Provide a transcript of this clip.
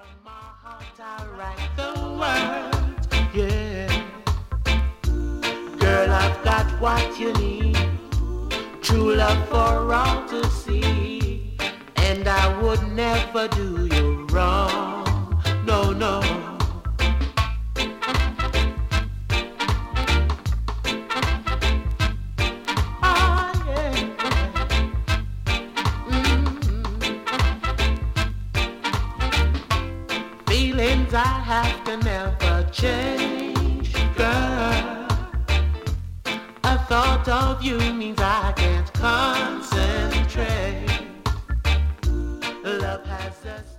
From my heart I write the words, yeah. Girl, I've got what you need. True love for all to see. And I would never do you wrong. No, no. Feelings I have to never change, girl. A thought of you means I can't concentrate. Love has a